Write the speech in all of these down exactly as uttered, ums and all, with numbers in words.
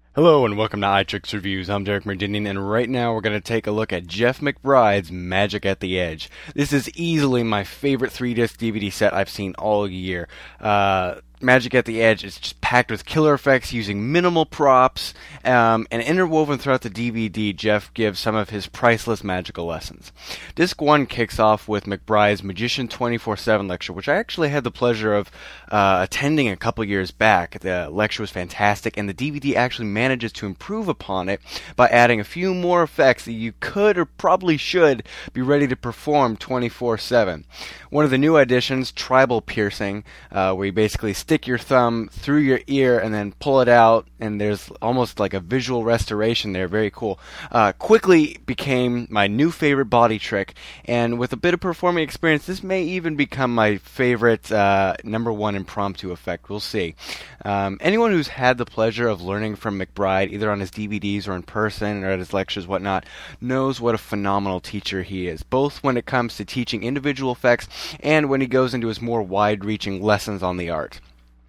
Hello and welcome to iTricks Reviews. I'm Derek Merdinian, and right now we're going to take a look at Jeff McBride's Magic at the Edge. This is easily my favorite three-disc D V D set I've seen all year. Uh, Magic at the Edge is just packed with killer effects using minimal props, um, and interwoven throughout the D V D, Jeff gives some of his priceless magical lessons. Disc one kicks off with McBride's Magician twenty-four seven lecture, which I actually had the pleasure of uh, attending a couple years back. The lecture was fantastic, and the D V D actually manages to improve upon it by adding a few more effects that you could or probably should be ready to perform twenty-four seven. One of the new additions, Tribal Piercing, uh, where you basically stick your thumb through your ear and then pull it out, and there's almost like a visual restoration there. Very cool. Uh, quickly became my new favorite body trick, and with a bit of performing experience, this may even become my favorite uh, number one impromptu effect. We'll see. Um, anyone who's had the pleasure of learning from McBride, either on his D V Ds or in person or at his lectures, whatnot, knows what a phenomenal teacher he is, both when it comes to teaching individual effects and when he goes into his more wide-reaching lessons on the art.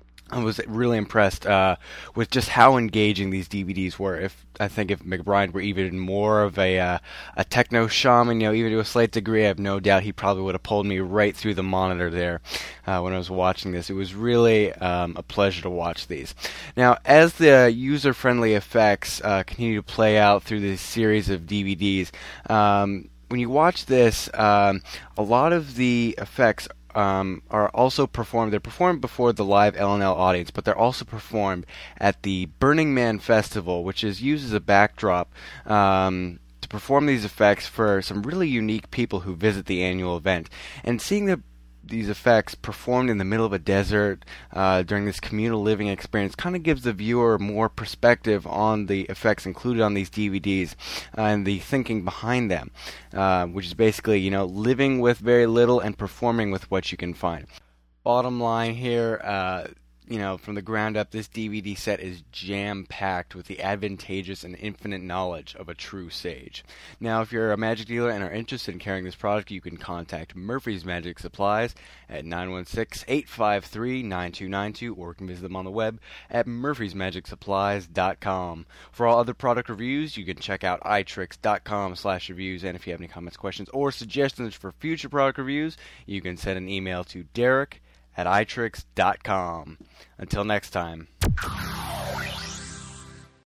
I was really impressed uh, with just how engaging these D V Ds were. If I think if McBride were even more of a uh, a techno shaman, you know, even to a slight degree, I have no doubt he probably would have pulled me right through the monitor there uh, when I was watching this. It was really um, a pleasure to watch these. Now, as the user-friendly effects uh, continue to play out through this series of D V Ds, um, when you watch this, um, a lot of the effects Um, are also performed. They're performed before the live L N L audience, but they're also performed at the Burning Man Festival, which is used as a backdrop um, to perform these effects for some really unique people who visit the annual event. And seeing the these effects performed in the middle of a desert uh, during this communal living experience kind of gives the viewer more perspective on the effects included on these D V Ds uh, and the thinking behind them, uh, which is basically, you know, living with very little and performing with what you can find. Bottom line here, uh, you know, from the ground up, this D V D set is jam-packed with the advantageous and infinite knowledge of a true sage. Now, if you're a magic dealer and are interested in carrying this product, you can contact Murphy's Magic Supplies at nine one six, eight five three, nine two nine two, or you can visit them on the web at murphys magic supplies dot com. For all other product reviews, you can check out itricks dot com slash reviews, and if you have any comments, questions, or suggestions for future product reviews, you can send an email to Derek at itricks dot com. Until next time.